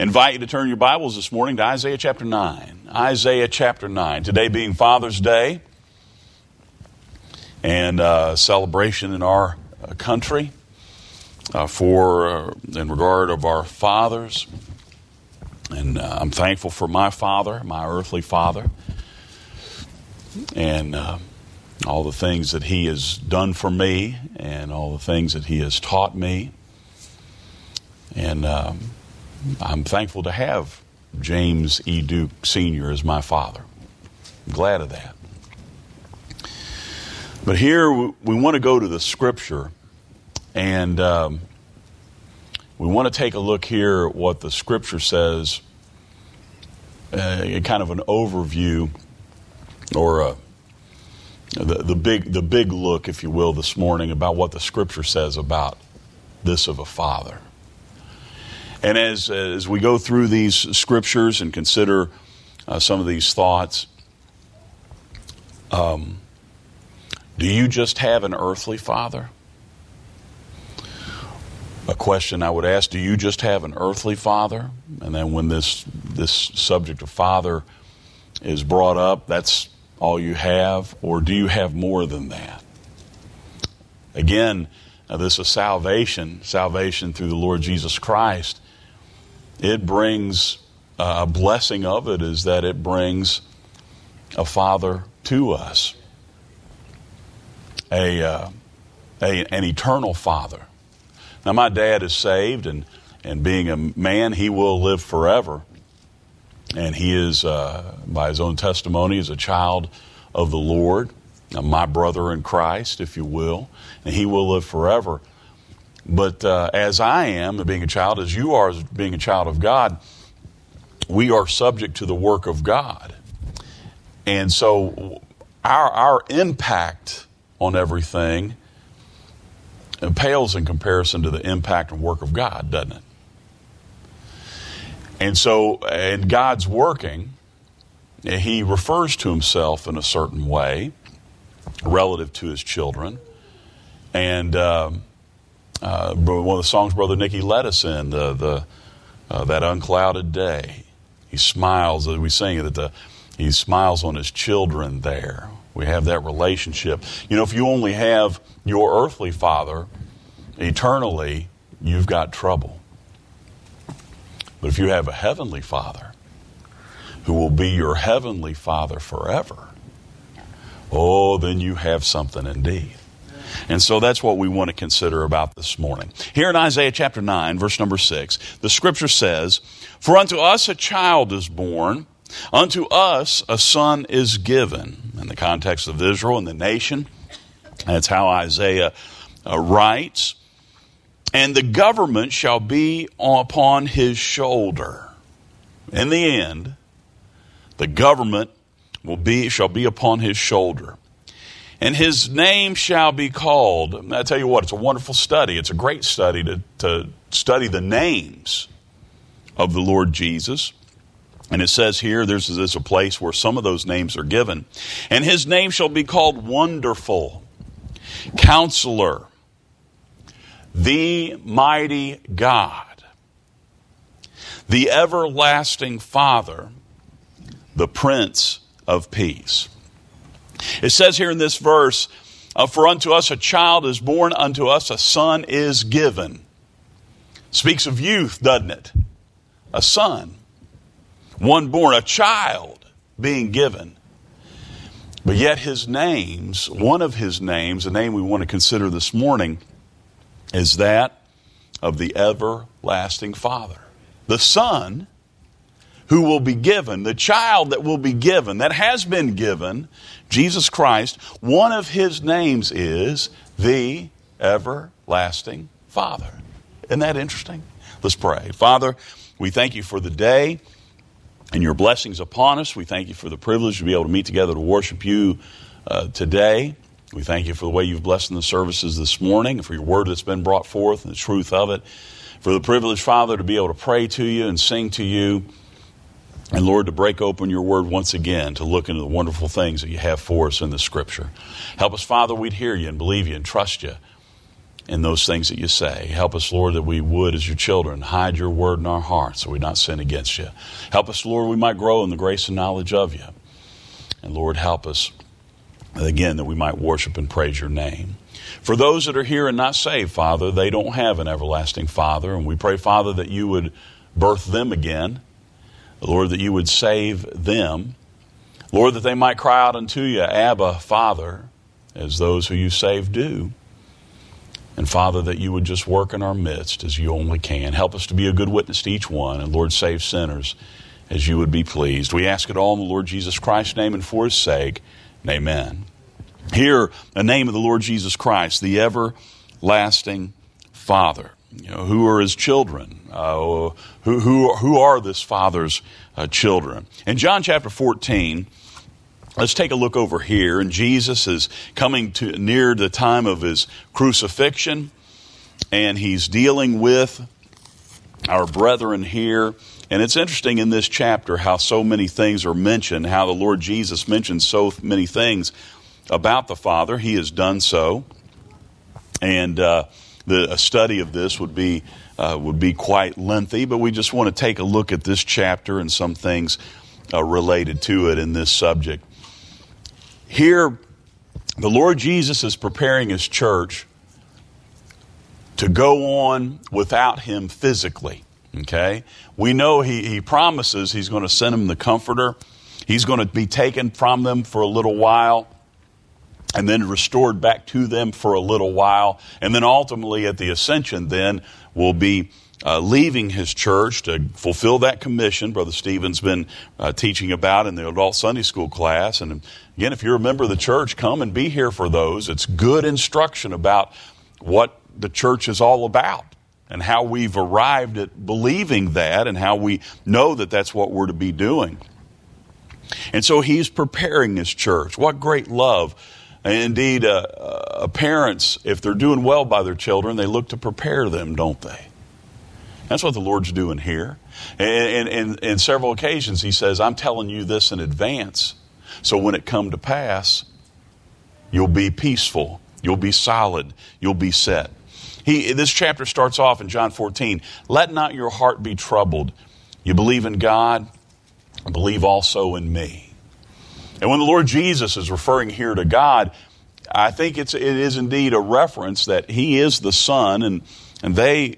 Invite you to turn your Bibles this morning to Isaiah chapter 9. Isaiah chapter 9. Today being Father's Day and celebration in our country in regard of our fathers. And I'm thankful for my father, my earthly father, and all the things that he has done for me and all the things that he has taught me. And I'm thankful to have James E. Duke Sr. as my father. I'm glad of that. But here we want to go to the Scripture, and we want to take a look here at what the Scripture says, kind of an overview, or the big look, if you will, this morning about what the Scripture says about this of a father. And as we go through these Scriptures and consider some of these thoughts, do you just have an earthly father? A question I would ask, do you just have an earthly father? And then when this subject of father is brought up, that's all you have? Or do you have more than that? Again, this is salvation through the Lord Jesus Christ. It brings, a blessing of it is that it brings a father to us. An eternal father. Now, my dad is saved, and being a man, he will live forever. And he is, by his own testimony, is a child of the Lord, my brother in Christ, if you will, and he will live forever. But as I am, being a child, as you are, as being a child of God, we are subject to the work of God. And so our impact on everything pales in comparison to the impact and work of God, doesn't it? And so, in God's working, he refers to himself in a certain way relative to his children. And one of the songs Brother Nicky led us in, that unclouded day, he smiles as we sing it. He smiles on his children there. We have that relationship. You know, if you only have your earthly father eternally, you've got trouble. But if you have a heavenly father who will be your heavenly father forever, oh, then you have something indeed. And so that's what we want to consider about this morning. Here in Isaiah chapter 9, verse number 6, the Scripture says, "For unto us a child is born, unto us a son is given." In the context of Israel and the nation, that's how Isaiah writes. "And the government shall be upon his shoulder." In the end, the government shall be upon his shoulder. "And his name shall be called." And I tell you what, it's a wonderful study. It's a great study to study the names of the Lord Jesus. And it says here, there's a place where some of those names are given. "And his name shall be called Wonderful, Counselor, the Mighty God, the Everlasting Father, the Prince of Peace." It says here in this verse, "For unto us a child is born, unto us a son is given." Speaks of youth, doesn't it? A son. One born, a child being given. But yet his names, one of his names, the name we want to consider this morning, is that of the Everlasting Father. The Son who will be given, the child that will be given, that has been given, Jesus Christ, one of his names is the Everlasting Father. Isn't that interesting? Let's pray. Father, we thank you for the day and your blessings upon us. We thank you for the privilege to be able to meet together to worship you today. We thank you for the way you've blessed in the services this morning, and for your word that's been brought forth and the truth of it. For the privilege, Father, to be able to pray to you and sing to you. And Lord, to break open your word once again, to look into the wonderful things that you have for us in the Scripture. Help us, Father, we'd hear you and believe you and trust you. in those things that you say. Help us, Lord, that we would, as your children, hide your word in our hearts so we not sin against you. Help us, Lord, we might grow in the grace and knowledge of you. And Lord, help us, again, that we might worship and praise your name. For those that are here and not saved, Father, they don't have an everlasting Father. And we pray, Father, that you would birth them again. Lord, that you would save them. Lord, that they might cry out unto you, Abba, Father, as those who you save do. And Father, that you would just work in our midst as you only can. Help us to be a good witness to each one. And Lord, save sinners as you would be pleased. We ask it all in the Lord Jesus Christ's name and for his sake. And amen. Hear the name of the Lord Jesus Christ, the everlasting Father. Who are his children? Who are this Father's children? In John chapter 14, let's take a look over here. And Jesus is coming near the time of his crucifixion, and he's dealing with our brethren here. And it's interesting in this chapter how so many things are mentioned, how the Lord Jesus mentions so many things about the Father. He has done so. And a study of this would be quite lengthy, but we just want to take a look at this chapter and some things related to it in this subject. Here, the Lord Jesus is preparing his church to go on without him physically. Okay? We know he promises he's going to send them the Comforter. He's going to be taken from them for a little while and then restored back to them for a little while. And then ultimately at the ascension then will be leaving his church to fulfill that commission Brother Stephen's been teaching about in the adult Sunday school class. And again, if you're a member of the church, come and be here for those. It's good instruction about what the church is all about and how we've arrived at believing that and how we know that that's what we're to be doing. And so he's preparing his church. What great love. Indeed, parents, if they're doing well by their children, they look to prepare them, don't they? That's what the Lord's doing here. And in several occasions, he says, I'm telling you this in advance, so when it come to pass, you'll be peaceful, you'll be solid, you'll be set. This chapter starts off in John 14, let not your heart be troubled. You believe in God, believe also in me. And when the Lord Jesus is referring here to God, I think it is indeed a reference that he is the Son, and they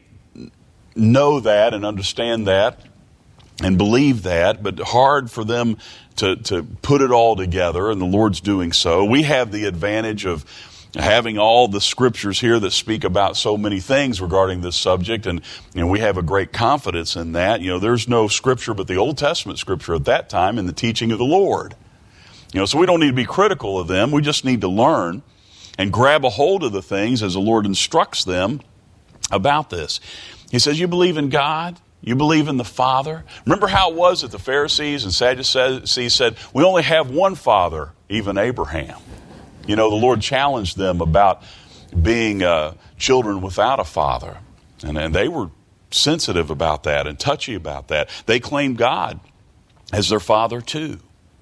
know that and understand that and believe that, but hard for them to put it all together, and the Lord's doing so. We have the advantage of having all the scriptures here that speak about so many things regarding this subject, and we have a great confidence in that. There's no scripture but the Old Testament scripture at that time in the teaching of the Lord. So we don't need to be critical of them. We just need to learn and grab a hold of the things as the Lord instructs them about this. He says, you believe in God? You believe in the Father? Remember how it was that the Pharisees and Sadducees said, we only have one Father, even Abraham. The Lord challenged them about being children without a father. And they were sensitive about that and touchy about that. They claimed God as their Father too.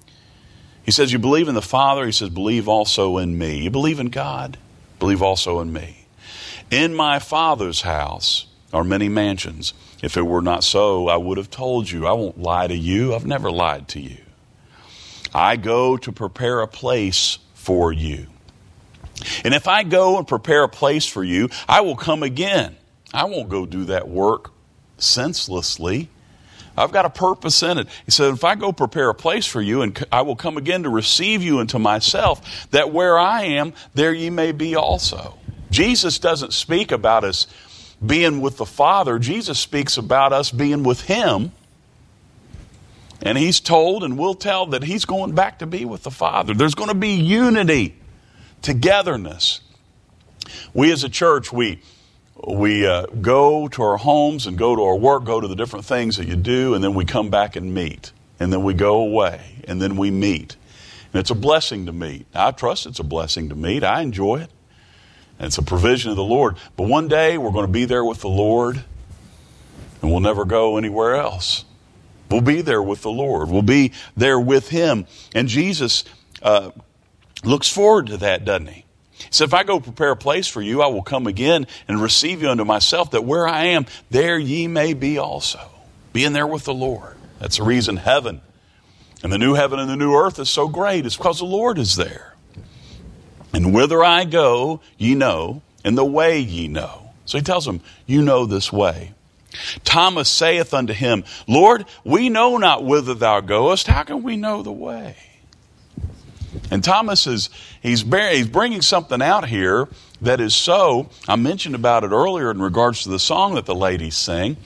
He says, you believe in the Father. He says, believe also in me. You believe in God, believe also in me. In my Father's house are many mansions. If it were not so, I would have told you. I won't lie to you. I've never lied to you. I go to prepare a place for you. And if I go and prepare a place for you, I will come again. I won't go do that work senselessly. I've got a purpose in it. He said, if I go prepare a place for you, and I will come again to receive you into myself, that where I am, there ye may be also. Jesus doesn't speak about us being with the Father. Jesus speaks about us being with him. And he's told and will tell that he's going back to be with the Father. There's going to be unity, togetherness. We as a church, we go to our homes and go to our work, go to the different things that you do, and then we come back and meet. And then we go away, and then we meet. And it's a blessing to meet. I trust it's a blessing to meet. I enjoy it. And it's a provision of the Lord. But one day we're going to be there with the Lord, and we'll never go anywhere else. We'll be there with the Lord. We'll be there with him. And Jesus looks forward to that, doesn't he? He said, if I go prepare a place for you, I will come again and receive you unto myself, that where I am, there ye may be also. Being there with the Lord. That's the reason heaven and the new heaven and the new earth is so great. It's because the Lord is there. And whither I go, ye know, and the way ye know. So he tells them, you know this way. Thomas saith unto him, Lord, we know not whither thou goest. How can we know the way? And Thomas he's bringing something out here that is so, I mentioned about it earlier in regards to the song that the ladies sing.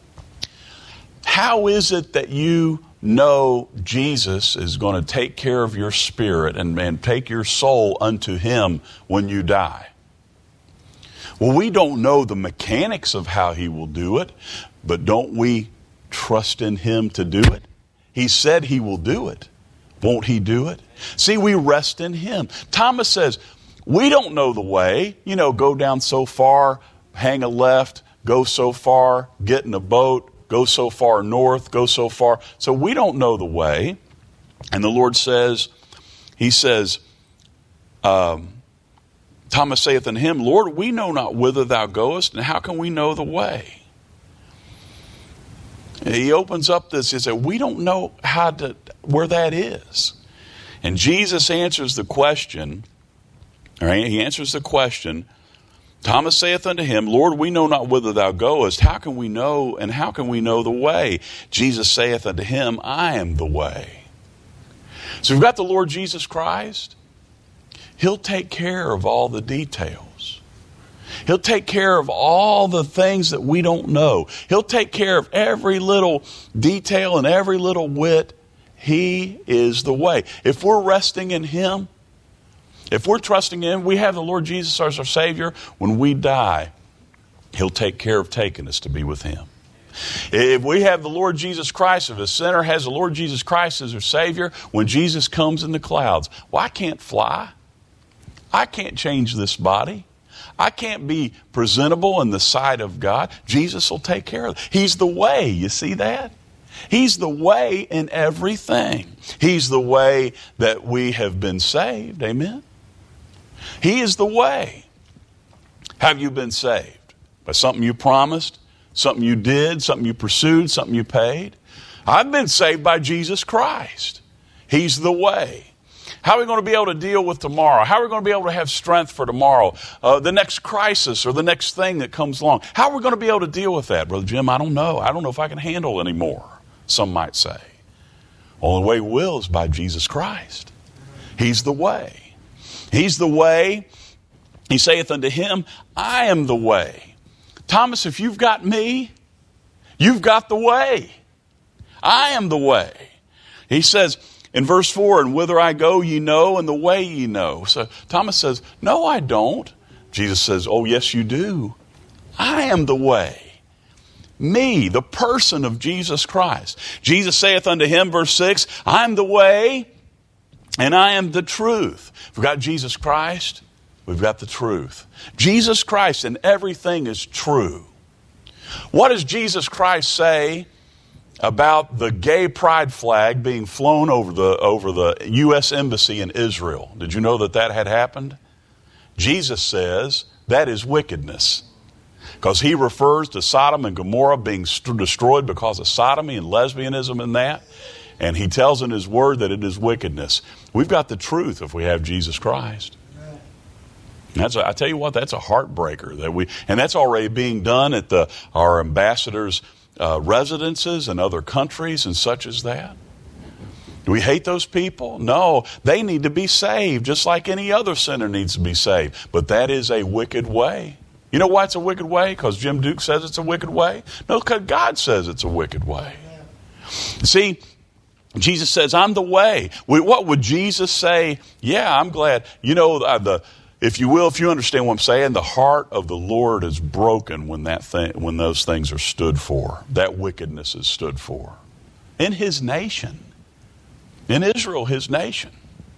How is it that you know Jesus is going to take care of your spirit and take your soul unto him when you die? Well, we don't know the mechanics of how he will do it, but don't we trust in him to do it? He said he will do it. Won't he do it? See, we rest in him. Thomas says, we don't know the way. You know, go down so far, hang a left, go so far, get in a boat, go so far north, go so far. So we don't know the way. And the Lord says, he says, Thomas saith unto him, Lord, we know not whither thou goest, and how can we know the way? And he opens up this, he said, we don't know where that is. And Jesus answers the question, all right, he answers the question, Thomas saith unto him, Lord, we know not whither thou goest, how can we know, and how can we know the way? Jesus saith unto him, I am the way. So we've got the Lord Jesus Christ. He'll take care of all the details. He'll take care of all the things that we don't know. He'll take care of every little detail and every little whit. He is the way. If we're resting in him, if we're trusting in him, we have the Lord Jesus as our Savior. When we die, he'll take care of taking us to be with him. If we have the Lord Jesus Christ, if a sinner has the Lord Jesus Christ as their Savior, when Jesus comes in the clouds, well, I can't fly. I can't change this body. I can't be presentable in the sight of God. Jesus will take care of it. He's the way. You see that? He's the way in everything. He's the way that we have been saved. Amen? He is the way. Have you been saved? By something you promised, something you did, something you pursued, something you paid? I've been saved by Jesus Christ. He's the way. How are we going to be able to deal with tomorrow? How are we going to be able to have strength for tomorrow? The next crisis or the next thing that comes along. How are we going to be able to deal with that? Brother Jim, I don't know. I don't know if I can handle anymore, some might say. Only way we will is by Jesus Christ. He's the way. He's the way. He saith unto him, I am the way. Thomas, if you've got me, you've got the way. I am the way. He says, in verse 4, and whither I go ye know, and the way ye know. So Thomas says, no, I don't. Jesus says, oh, yes, you do. I am the way. Me, the person of Jesus Christ. Jesus saith unto him, verse 6, I am the way, and I am the truth. If we've got Jesus Christ, we've got the truth. Jesus Christ and everything is true. What does Jesus Christ say about the gay pride flag being flown over the U.S. Embassy in Israel? Did you know that had happened? Jesus says that is wickedness. Because he refers to Sodom and Gomorrah being destroyed because of sodomy and lesbianism and that. And he tells in his word that it is wickedness. We've got the truth if we have Jesus Christ. I tell you what, that's a heartbreaker. And that's already being done at our ambassadors' residences in other countries and such as that. Do we hate those people? No, they need to be saved just like any other sinner needs to be saved. But that is a wicked way. You know why it's a wicked way? Because Jim Duke says it's a wicked way? No, because God says it's a wicked way. See, Jesus says, I'm the way. What would Jesus say? Yeah, I'm glad. You know, if you understand what I'm saying, the heart of the Lord is broken when those things are stood for. That wickedness is stood for. In his nation. In Israel, his nation.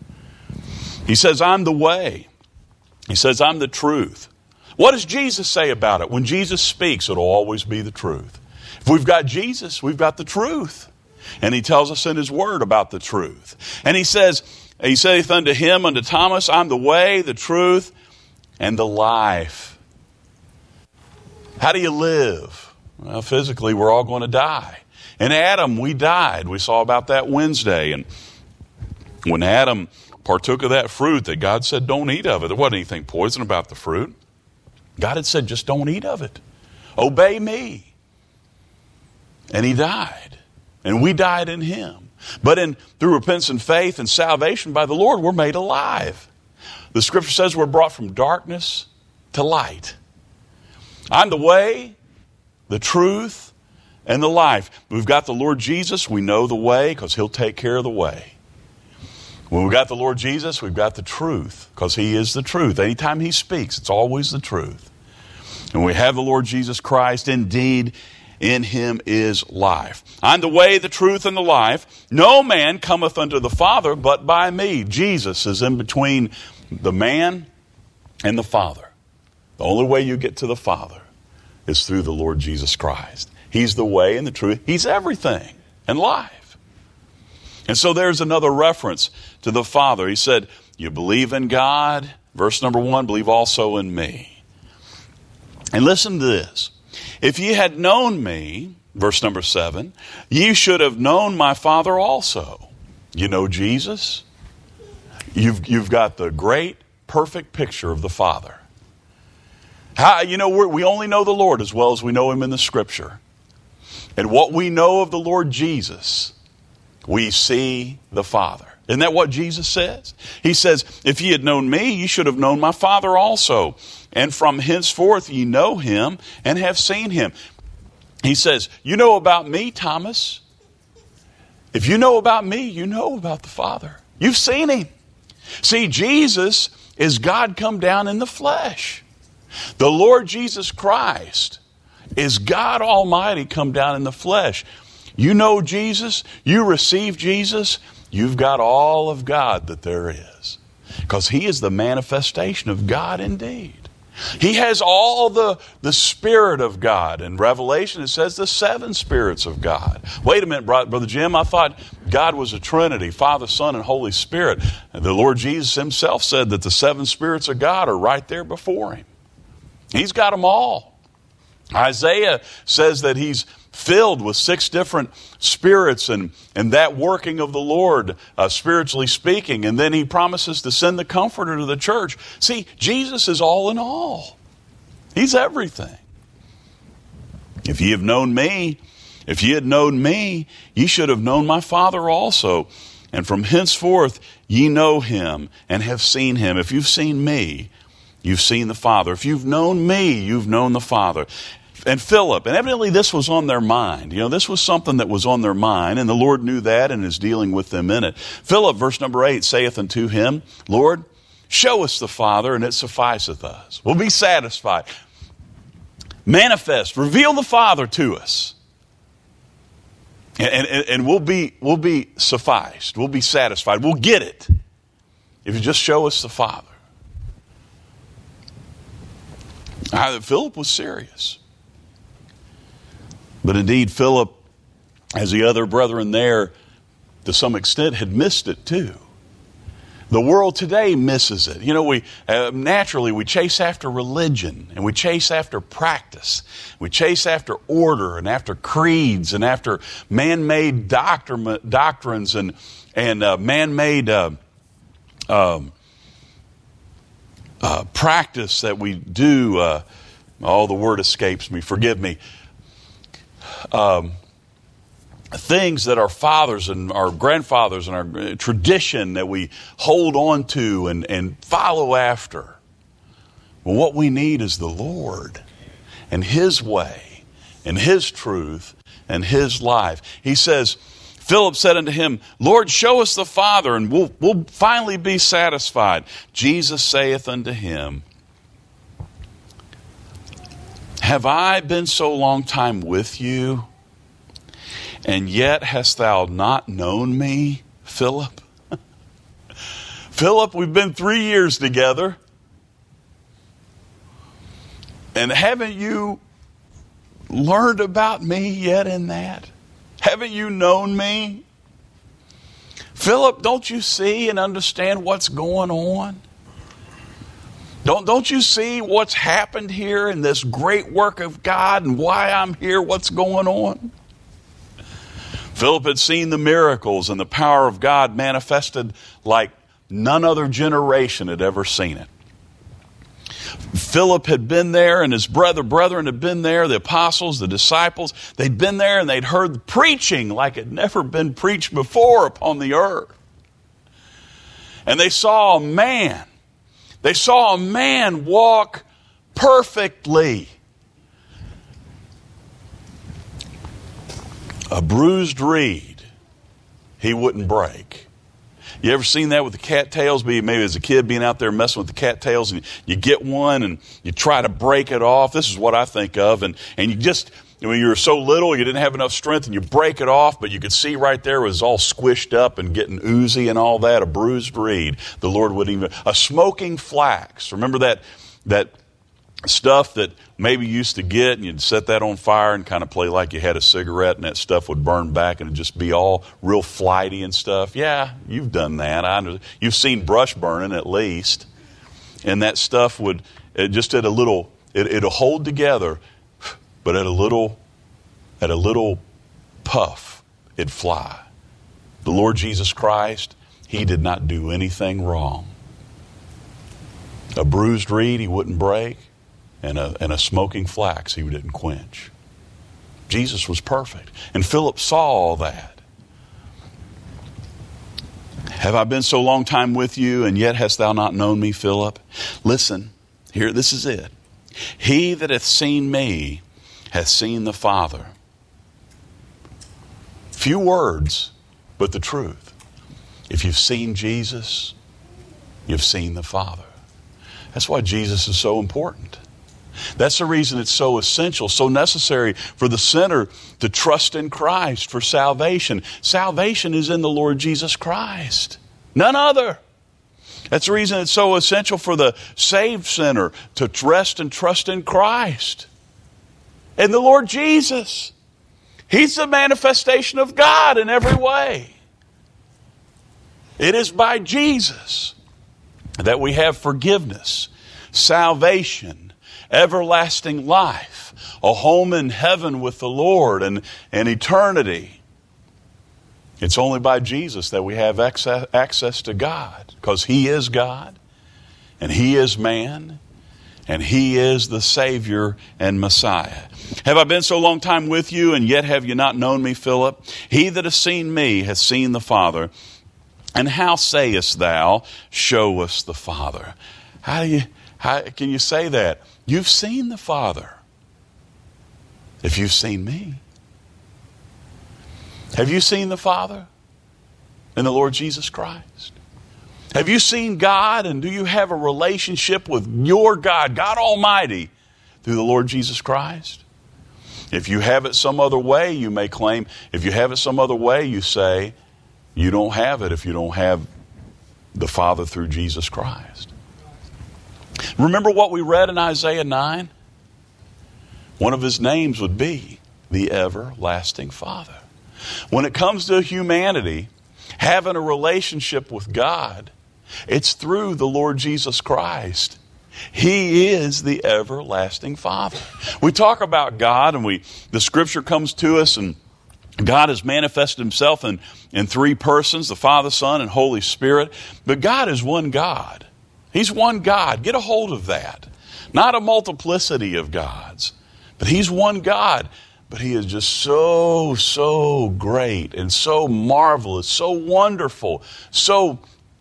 He says, I'm the way. He says, I'm the truth. What does Jesus say about it? When Jesus speaks, it'll always be the truth. If we've got Jesus, we've got the truth. And he tells us in his word about the truth. And he saith unto him, unto Thomas, I'm the way, the truth, and the life. How do you live? Well, physically, we're all going to die. In Adam, we died. We saw about that Wednesday. And when Adam partook of that fruit that God said, don't eat of it, there wasn't anything poison about the fruit. God had said, just don't eat of it. Obey me. And he died. And we died in him. But through repentance and faith and salvation by the Lord, we're made alive. The scripture says we're brought from darkness to light. I'm the way, the truth, and the life. We've got the Lord Jesus. We know the way because he'll take care of the way. When we've got the Lord Jesus, we've got the truth because he is the truth. Anytime he speaks, it's always the truth. And we have the Lord Jesus Christ. Indeed, in him is life. I'm the way, the truth, and the life. No man cometh unto the Father but by me. Jesus is in between the man and the Father. The only way you get to the Father is through the Lord Jesus Christ. He's the way and the truth. He's everything and life. And so there's another reference to the Father. He said, you believe in God. Verse number 1, believe also in me. And listen to this. If ye had known me, verse number 7, ye should have known my Father also. You know Jesus? You've got the great, perfect picture of the Father. We only know the Lord as well as we know him in the Scripture. And what we know of the Lord Jesus, we see the Father. Isn't that what Jesus says? He says, if ye had known me, ye should have known my Father also. And from henceforth ye know him and have seen him. He says, you know about me, Thomas. If you know about me, you know about the Father. You've seen him. See, Jesus is God come down in the flesh. The Lord Jesus Christ is God Almighty come down in the flesh. You know Jesus, you receive Jesus, you've got all of God that there is. Because he is the manifestation of God indeed. He has all the Spirit of God. In Revelation it says the 7 spirits of God. Wait a minute, Brother Jim, I thought God was a Trinity, Father, Son, and Holy Spirit. And the Lord Jesus himself said that the 7 spirits of God are right there before him. He's got them all. Isaiah says that he's filled with 6 different spirits and that working of the Lord, spiritually speaking. And then he promises to send the Comforter to the church. See, Jesus is all in all. He's everything. If ye have known me, if ye had known me, ye should have known my Father also. And from henceforth ye know him and have seen him. If you've seen me, you've seen the Father. If you've known me, you've known the Father. And Philip, and evidently this was on their mind. This was something that was on their mind, and the Lord knew that and is dealing with them in it. Philip, verse number 8, saith unto him, Lord, show us the Father, and it sufficeth us. We'll be satisfied. Manifest, reveal the Father to us. And we'll be sufficed. We'll be satisfied. We'll get it if you just show us the Father. Philip was serious. But indeed, Philip, as the other brethren there, to some extent had missed it too. The world today misses it. We naturally we chase after religion, and we chase after practice. We chase after order and after creeds and after man-made doctrines and man-made practice that we do. The word escapes me. Forgive me. Things that our fathers and our grandfathers and our tradition that we hold on to and follow after. Well, what we need is the Lord and his way and his truth and his life. He says, Philip said unto him, Lord, show us the Father, and we'll finally be satisfied. Jesus saith unto him, have I been so long time with you, and yet hast thou not known me, Philip? Philip, we've been 3 years together. And haven't you learned about me yet in that? Haven't you known me? Philip, don't you see and understand what's going on? Don't you see what's happened here in this great work of God and why I'm here, what's going on? Philip had seen the miracles and the power of God manifested like none other generation had ever seen it. Philip had been there, and his brethren had been there, the apostles, the disciples. They'd been there and they'd heard preaching like it never been preached before upon the earth. And they saw a man. They saw a man walk perfectly. A bruised reed he wouldn't break. You ever seen that with the cattails? Maybe as a kid being out there messing with the cattails, and you get one and you try to break it off. This is what I think of. And you just, when you were so little, you didn't have enough strength, and you break it off, but you could see right there it was all squished up and getting oozy and all that. A bruised reed. The Lord wouldn't even. A smoking flax. Remember that stuff that maybe you used to get, and you'd set that on fire and kind of play like you had a cigarette, and that stuff would burn back and it'd just be all real flighty and stuff. Yeah, you've done that. You've seen brush burning at least. And that stuff would, it'll hold together, but at a little puff, it'd fly. The Lord Jesus Christ, He did not do anything wrong. A bruised reed He wouldn't break. And a smoking flax He didn't quench. Jesus was perfect. And Philip saw all that. Have I been so long time with you, and yet hast thou not known me, Philip? Listen, here, this is it. He that hath seen me hath seen the Father. Few words, but the truth. If you've seen Jesus, you've seen the Father. That's why Jesus is so important. That's the reason it's so essential, so necessary for the sinner to trust in Christ for salvation. Salvation is in the Lord Jesus Christ. None other. That's the reason it's so essential for the saved sinner to rest and trust in Christ. And the Lord Jesus. He's the manifestation of God in every way. It is by Jesus that we have forgiveness, salvation, everlasting life, a home in heaven with the Lord and eternity. It's only by Jesus that we have access to God, because He is God and He is man and He is the Savior and Messiah. Have I been so long time with you, and yet have you not known me, Philip? He that has seen me hath seen the Father. And how sayest thou, show us the Father? How can you say that? You've seen the Father if you've seen me. Have you seen the Father in the Lord Jesus Christ? Have you seen God, and do you have a relationship with your God, God Almighty, through the Lord Jesus Christ? If you have it some other way, you may claim. If you have it some other way, you say, you don't have it if you don't have the Father through Jesus Christ. Remember what we read in Isaiah 9? One of His names would be the Everlasting Father. When it comes to humanity having a relationship with God, it's through the Lord Jesus Christ. He is the Everlasting Father. We talk about God, and the Scripture comes to us, and God has manifested Himself in three persons, the Father, Son, and Holy Spirit. But God is one God. He's one God. Get a hold of that. Not a multiplicity of gods, but He's one God. But He is just so great and so marvelous, so wonderful, so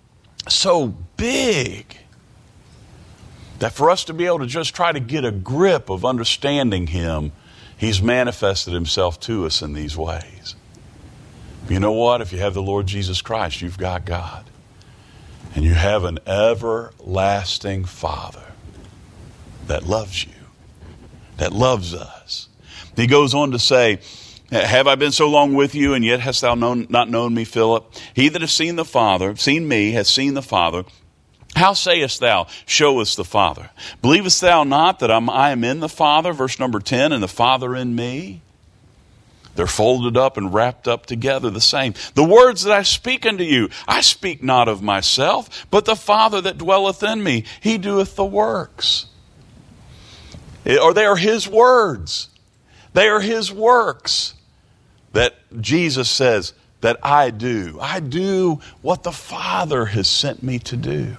big, that for us to be able to just try to get a grip of understanding Him, He's manifested Himself to us in these ways. You know what? If you have the Lord Jesus Christ, you've got God. And you have an everlasting Father that loves you, that loves us. He goes on to say, have I been so long with you, and yet hast thou not known me, Philip? He that has seen the Father, seen me, has seen the Father. How sayest thou, show us the Father? Believest thou not that I am in the Father, verse number 10, and the Father in me? They're folded up and wrapped up together the same. The words that I speak unto you, I speak not of myself, but the Father that dwelleth in me, he doeth the works. Or they are his words. They are his works that Jesus says that I do. I do what the Father has sent me to do.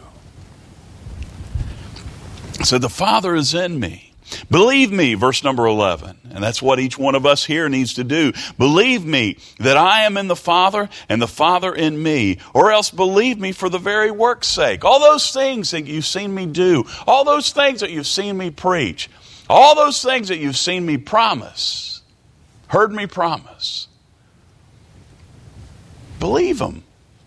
So the Father is in me. Believe me, verse number 11. And that's what each one of us here needs to do. Believe me that I am in the Father and the Father in me. Or else believe me for the very work's sake. All those things that you've seen me do. All those things that you've seen me preach. All those things that you've seen me promise. Heard me promise. Believe them.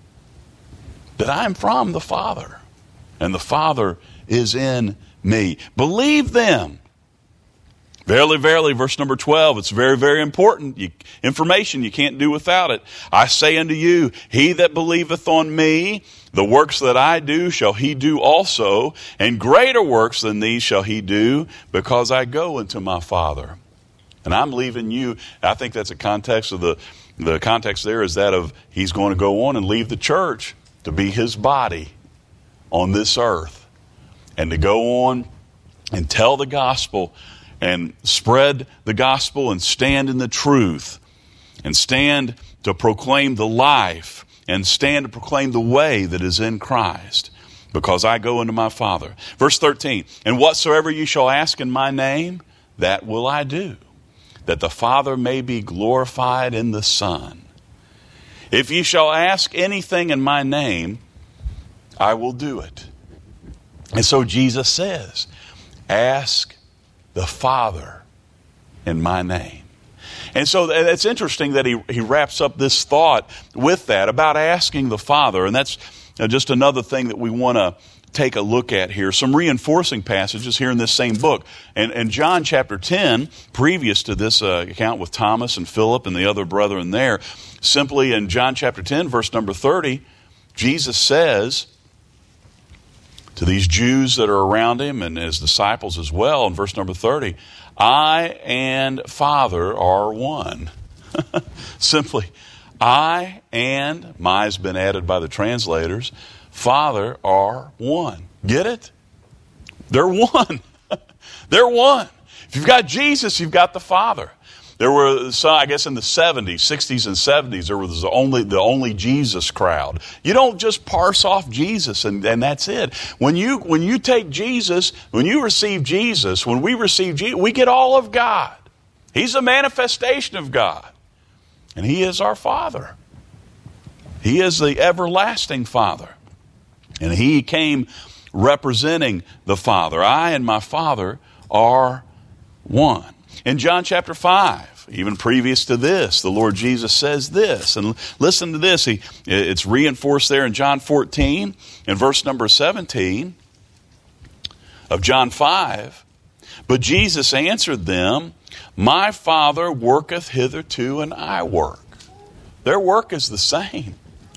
That I am from the Father. And the Father is in me. Believe them. Verily, verily, verse number 12, it's very, very important. Information you can't do without it. I say unto you, he that believeth on me, the works that I do shall he do also, and greater works than these shall he do, because I go unto my Father. And I'm leaving you. I think that's a context of the context there is that of he's going to go on and leave the church to be his body on this earth, and to go on and tell the gospel and spread the gospel and stand in the truth and stand to proclaim the life and stand to proclaim the way that is in Christ, because I go unto my Father. Verse 13, and whatsoever you shall ask in my name, that will I do, that the Father may be glorified in the Son. If you shall ask anything in my name, I will do it. And so Jesus says, ask the Father in my name. And so it's interesting that he wraps up this thought with that about asking the Father. And that's just another thing that we want to take a look at here. Some reinforcing passages here in this same book. And John chapter 10, previous to this account with Thomas and Philip and the other brethren there, simply in John chapter 10, verse number 30, Jesus says to these Jews that are around him and his disciples as well, in verse number 30, I and Father are one. Simply, I and, my has been added by the translators, Father are one. Get it? They're one. They're one. If you've got Jesus, you've got the Father. There were some, I guess in the 70s, 60s and 70s, there was the only Jesus crowd. You don't just parse off Jesus and that's it. When you take Jesus, when you receive Jesus, when we receive Jesus, we get all of God. He's a manifestation of God. And he is our Father. He is the everlasting Father. And he came representing the Father. I and my Father are one. In John chapter 5, even previous to this, the Lord Jesus says this. And listen to this. It's reinforced there in John 14, in verse number 17 of John 5. But Jesus answered them, my Father worketh hitherto, and I work. Their work is the same.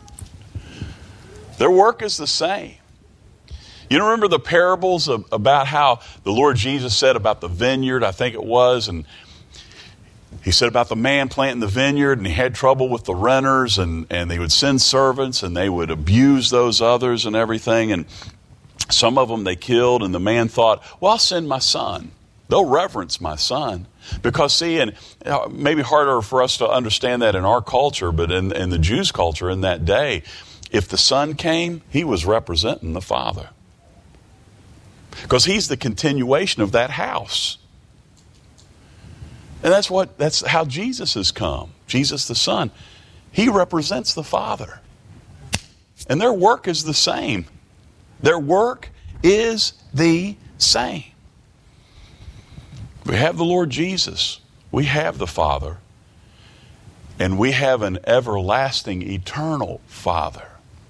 Their work is the same. You remember the parables about how the Lord Jesus said about the vineyard, I think it was, and he said about the man planting the vineyard, and he had trouble with the renters, and they would send servants, and they would abuse those others and everything, and some of them they killed, and the man thought, well, I'll send my son. They'll reverence my son. Because see, and maybe harder for us to understand that in our culture, but in the Jews' culture in that day, if the son came, he was representing the Father. Because he's the continuation of that house. And that's how Jesus has come. Jesus the Son. He represents the Father. And their work is the same. Their work is the same. We have the Lord Jesus. We have the Father. And we have an everlasting, eternal Father.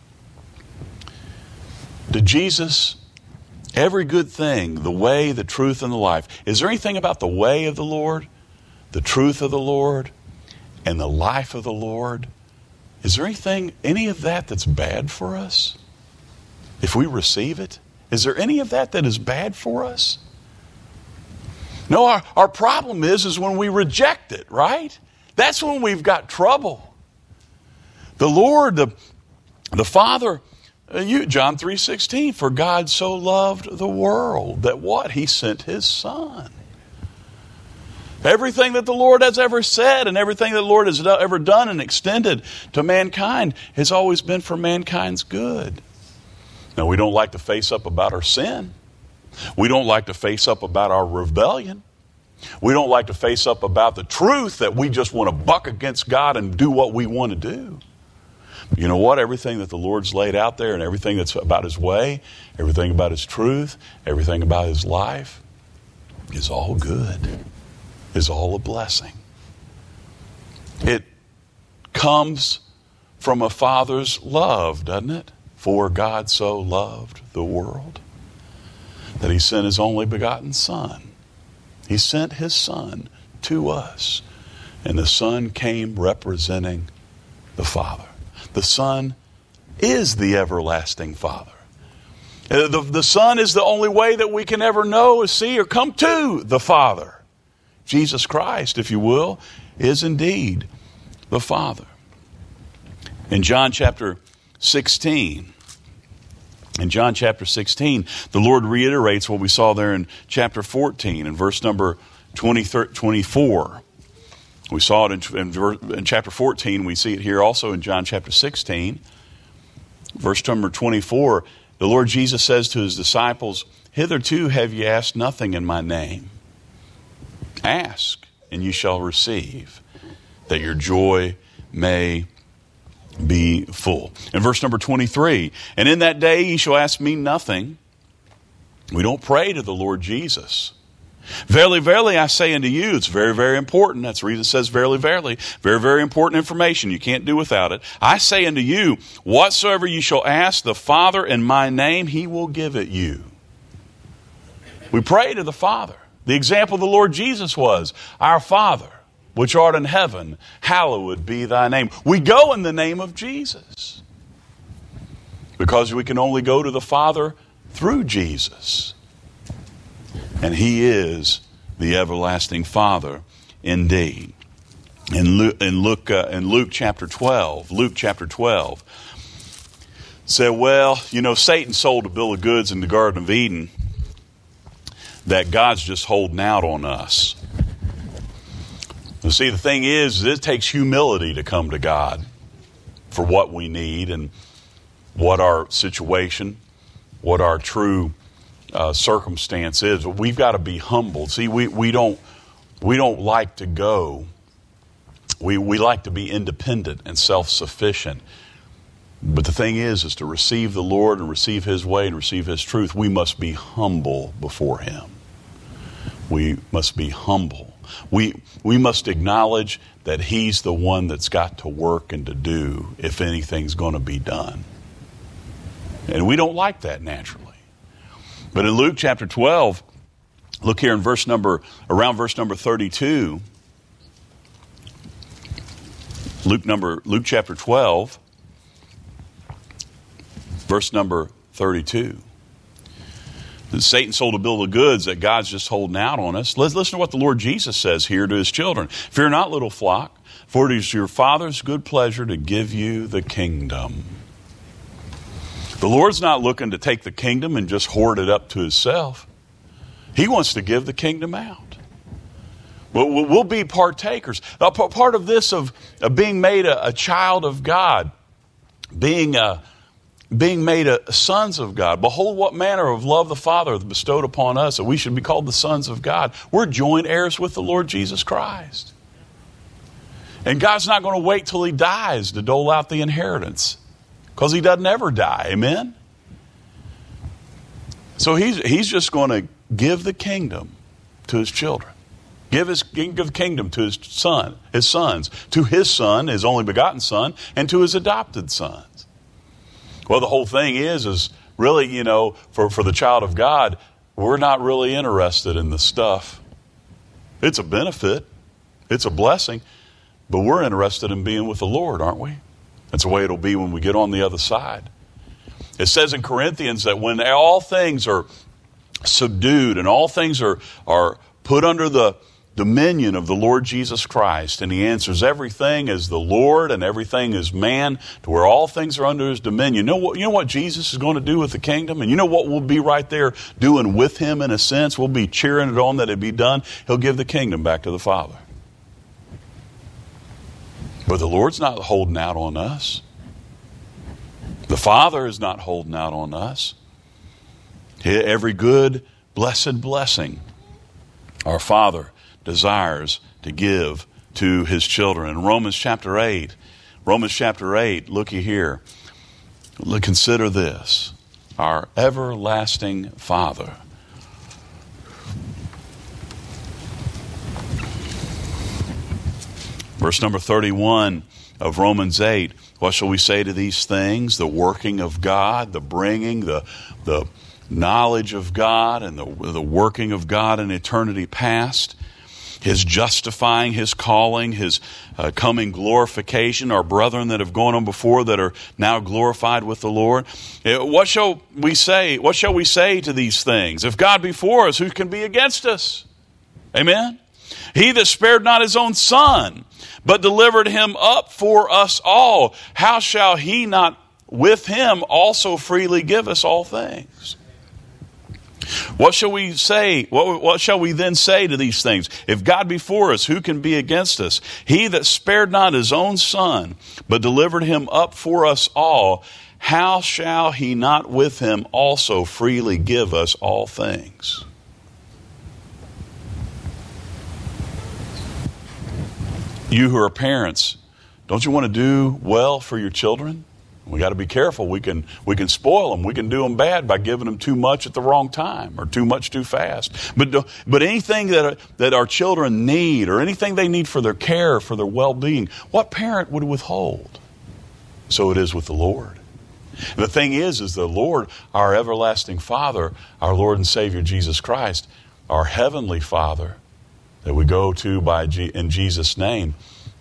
To Jesus, every good thing, the way, the truth, and the life. Is there anything about the way of the Lord, the truth of the Lord, and the life of the Lord? Is there any of that that's bad for us? If we receive it? Is there any of that is bad for us? No, our problem is when we reject it, right? That's when we've got trouble. The Lord, the Father, John 3:16, for God so loved the world that what? He sent His Son. Everything that the Lord has ever said and everything that the Lord has ever done and extended to mankind has always been for mankind's good. Now, we don't like to face up about our sin. We don't like to face up about our rebellion. We don't like to face up about the truth that we just want to buck against God and do what we want to do. But you know what? Everything that the Lord's laid out there and everything that's about His way, everything about His truth, everything about His life is all good, is all a blessing. It comes from a Father's love, doesn't it? For God so loved the world that He sent His only begotten Son. He sent His Son to us. And the Son came representing the Father. The Son is the everlasting Father. The Son is the only way that we can ever know, see, or come to the Father. Jesus Christ, if you will, is indeed the Father. In John chapter 16, the Lord reiterates what we saw there in chapter 14 in verse number 24. We saw it in chapter 14. We see it here also in John chapter 16. Verse number 24, the Lord Jesus says to His disciples, hitherto have ye asked nothing in my name. Ask, and you shall receive, that your joy may be full. In verse number 23, and in that day ye shall ask me nothing. We don't pray to the Lord Jesus. Verily, verily, I say unto you, it's very, very important. That's the reason it says verily, verily. Very, very important information. You can't do without it. I say unto you, whatsoever you shall ask the Father in my name, He will give it you. We pray to the Father. The example of the Lord Jesus was, our Father, which art in heaven, hallowed be thy name. We go in the name of Jesus. Because we can only go to the Father through Jesus. And He is the everlasting Father indeed. In Luke chapter 12, said, well, you know, Satan sold a bill of goods in the Garden of Eden that God's just holding out on us. You see, the thing is, it takes humility to come to God for what we need and what our situation, what our true circumstance is. We've got to be humble. See, we don't like to go. We like to be independent and self-sufficient. But the thing is to receive the Lord and receive His way and receive His truth, we must be humble before Him. We must be humble. We must acknowledge that He's the one that's got to work and to do if anything's going to be done. And we don't like that naturally. But in Luke chapter 12, look here in around verse number 32. Luke chapter 12, verse number 32. Satan sold a bill of goods that God's just holding out on us. Let's listen to what the Lord Jesus says here to His children. Fear not, little flock, for it is your Father's good pleasure to give you the kingdom. The Lord's not looking to take the kingdom and just hoard it up to Himself. He wants to give the kingdom out. We'll be partakers. Now, part of this of being made a child of God, being made sons of God. Behold, what manner of love the Father hath bestowed upon us, that we should be called the sons of God. We're joint heirs with the Lord Jesus Christ. And God's not going to wait till He dies to dole out the inheritance, because He doesn't ever die. Amen? So He's just going to give the kingdom to His children. Give the kingdom to His sons, to His Son, His only begotten Son, and to His adopted sons. Well, the whole thing is really, you know, for the child of God, we're not really interested in the stuff. It's a benefit. It's a blessing. But we're interested in being with the Lord, aren't we? That's the way it'll be when we get on the other side. It says in Corinthians that when all things are subdued and all things are put under the dominion of the Lord Jesus Christ, and he answers everything as the Lord and everything as man, to where all things are under his dominion. You know what Jesus is going to do with the kingdom? And you know what we'll be right there doing with him in a sense? We'll be cheering it on that it be done. He'll give the kingdom back to the Father. But the Lord's not holding out on us. The Father is not holding out on us. Every good, blessed blessing our Father desires to give to his children. In Romans chapter 8, looky here. Consider this. Our everlasting Father. Verse number 31 of Romans 8. What shall we say to these things? The working of God, the bringing, the knowledge of God, and the working of God in eternity past. His justifying, his calling, his coming glorification, our brethren that have gone on before that are now glorified with the Lord. What shall we say? What shall we say to these things? If God be for us, who can be against us? Amen? He that spared not his own Son, but delivered him up for us all, how shall he not with him also freely give us all things? What shall we say? What shall we then say to these things? If God be for us, who can be against us? He that spared not his own Son, but delivered him up for us all, how shall he not with him also freely give us all things? You who are parents, don't you want to do well for your children? We got to be careful. We can spoil them. We can do them bad by giving them too much at the wrong time or too much too fast. But anything that our children need or anything they need for their care, for their well-being, what parent would withhold? So it is with the Lord. The thing is the Lord, our everlasting Father, our Lord and Savior Jesus Christ, our heavenly Father that we go to in Jesus' name,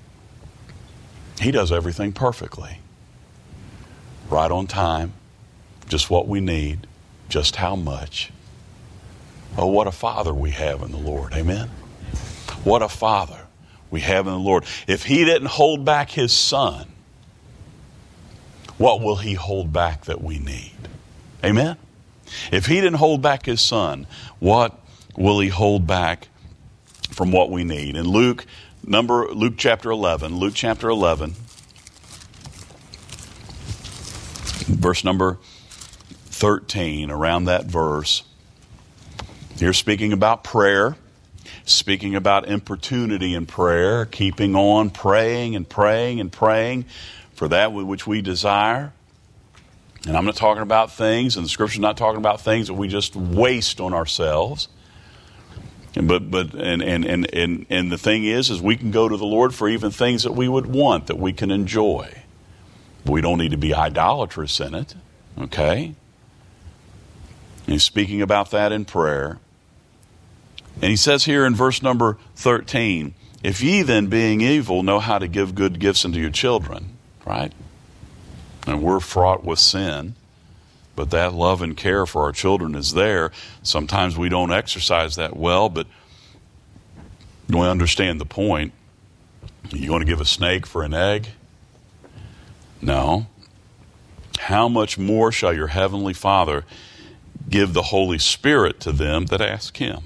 he does everything perfectly. Right on time, just what we need, just how much. Oh, what a Father we have in the Lord. Amen? What a Father we have in the Lord. If he didn't hold back his Son, what will he hold back that we need? Amen? If he didn't hold back his Son, what will he hold back from what we need? In Luke chapter 11, verse number 13, around that verse, here speaking about prayer, speaking about importunity in prayer, keeping on praying and praying and praying for that which we desire. And I'm not talking about things, and the Scripture's not talking about things that we just waste on ourselves. But the thing is we can go to the Lord for even things that we would want, that we can enjoy. We don't need to be idolatrous in it, okay? And he's speaking about that in prayer. And he says here in verse number 13, if ye then, being evil, know how to give good gifts unto your children, right? And we're fraught with sin, but that love and care for our children is there. Sometimes we don't exercise that well, but we understand the point. You want to give a snake for an egg? No. How much more shall your heavenly Father give the Holy Spirit to them that ask him?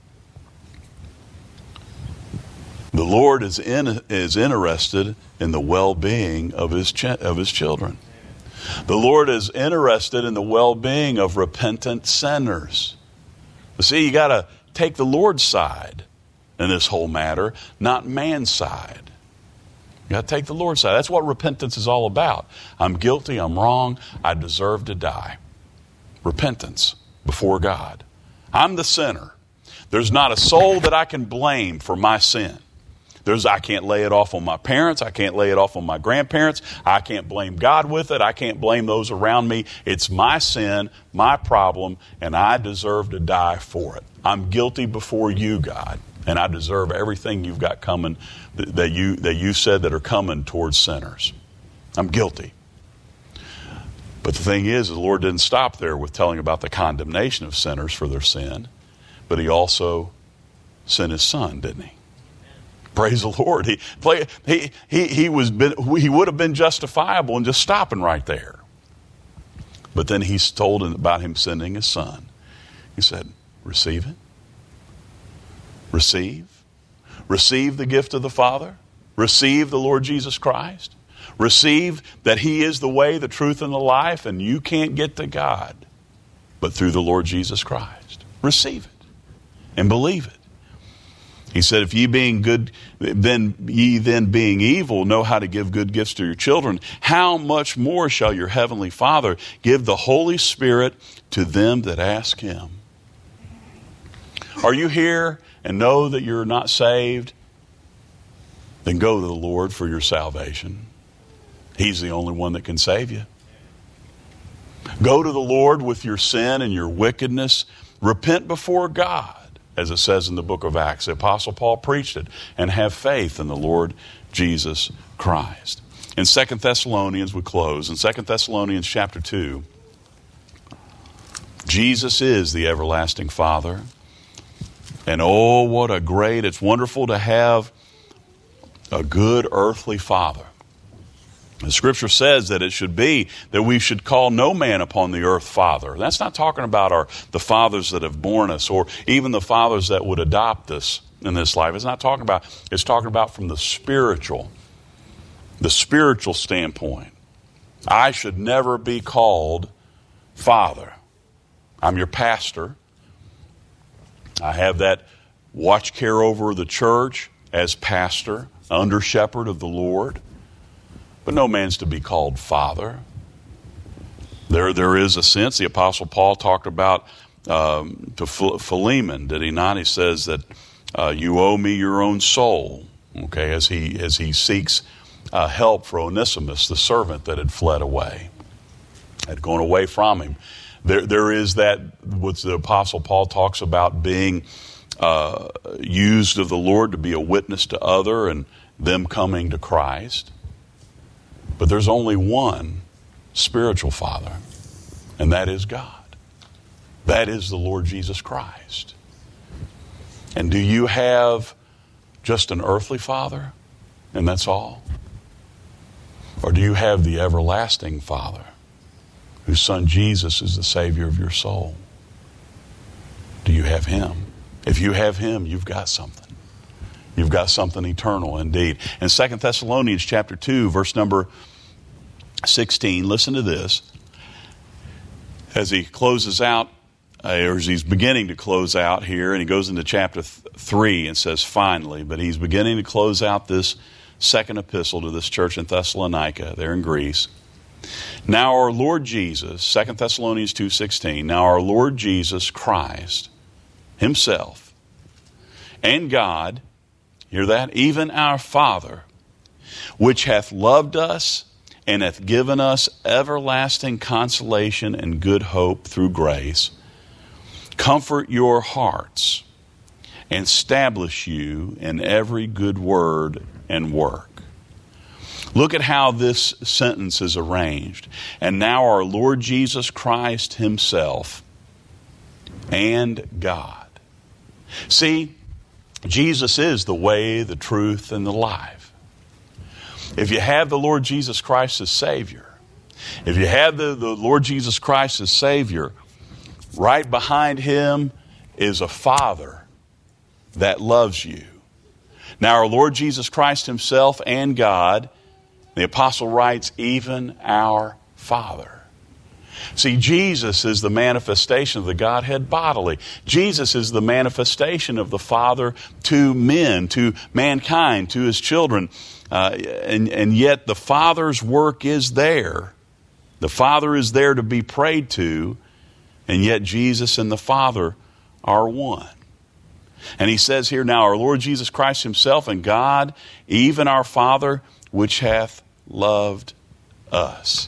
The Lord is interested in the well-being of his children. The Lord is interested in the well-being of repentant sinners. But see, you got to take the Lord's side in this whole matter, not man's side. You got to take the Lord's side. That's what repentance is all about. I'm guilty, I'm wrong, I deserve to die. Repentance before God. I'm the sinner. There's not a soul that I can blame for my sin. I can't lay it off on my parents. I can't lay it off on my grandparents. I can't blame God with it. I can't blame those around me. It's my sin, my problem, and I deserve to die for it. I'm guilty before you, God, and I deserve everything you've got coming that you said that are coming towards sinners. I'm guilty. But the thing is, the Lord didn't stop there with telling about the condemnation of sinners for their sin, but he also sent his Son, didn't he? Praise the Lord. He would have been justifiable in just stopping right there. But then he's told about him sending his son. He said, receive it. Receive. Receive the gift of the Father. Receive the Lord Jesus Christ. Receive that he is the way, the truth, and the life, and you can't get to God but through the Lord Jesus Christ. Receive it and believe it. He said, if ye being good, then being evil, know how to give good gifts to your children, how much more shall your heavenly Father give the Holy Spirit to them that ask him? Are you here and know that you're not saved? Then go to the Lord for your salvation. He's the only one that can save you. Go to the Lord with your sin and your wickedness. Repent before God, as it says in the book of Acts. The Apostle Paul preached it. And have faith in the Lord Jesus Christ. In 2 Thessalonians, we close. In 2 Thessalonians chapter 2, Jesus is the everlasting Father. And oh, what a great, it's wonderful to have a good earthly father. The scripture says that it should be that we should call no man upon the earth father. That's not talking about the fathers that have borne us or even the fathers that would adopt us in this life. It's talking about from the spiritual standpoint. I should never be called father. I'm your pastor. I have that watch care over the church as pastor, under shepherd of the Lord. But no man's to be called father. There is a sense. The Apostle Paul talked about to Philemon, did he not? He says that you owe me your own soul. Okay, as he seeks help for Onesimus, the servant that had fled away, had gone away from him. There is that what the Apostle Paul talks about being used of the Lord to be a witness to other and them coming to Christ. But there's only one spiritual Father, and that is God. That is the Lord Jesus Christ. And do you have just an earthly Father, and that's all? Or do you have the everlasting Father, whose Son Jesus is the Savior of your soul? Do you have him? If you have him, you've got something. You've got something eternal indeed. In 2 Thessalonians chapter 2, verse number 16, listen to this. As he closes out, or as he's beginning to close out here, and he goes into chapter 3 and says finally, but he's beginning to close out this second epistle to this church in Thessalonica, there in Greece. Now our Lord Jesus, 2 Thessalonians 2:16, now our Lord Jesus Christ himself and God, hear that, even our Father, which hath loved us and hath given us everlasting consolation and good hope through grace, comfort your hearts and establish you in every good word and work. Look at how this sentence is arranged. And now our Lord Jesus Christ himself and God. See, Jesus is the way, the truth, and the life. If you have the Lord Jesus Christ as Savior, if you have the Lord Jesus Christ as Savior, right behind him is a Father that loves you. Now our Lord Jesus Christ himself and God, the apostle writes, even our Father. See, Jesus is the manifestation of the Godhead bodily. Jesus is the manifestation of the Father to men, to mankind, to his children. And yet the Father's work is there. The Father is there to be prayed to, and yet Jesus and the Father are one. And he says here, now our Lord Jesus Christ himself and God, even our Father, which hath loved us.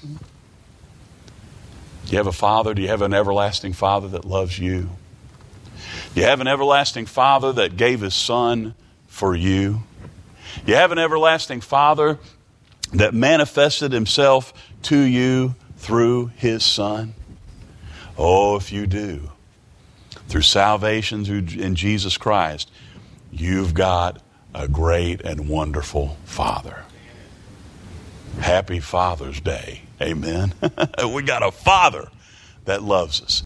Do you have a Father? Do you have an everlasting Father that loves you? Do you have an everlasting Father that gave his Son for you? You have an everlasting Father that manifested himself to you through his Son? Oh, if you do, through salvation in Jesus Christ, you've got a great and wonderful Father. Happy Father's Day. Amen. We got a Father that loves us.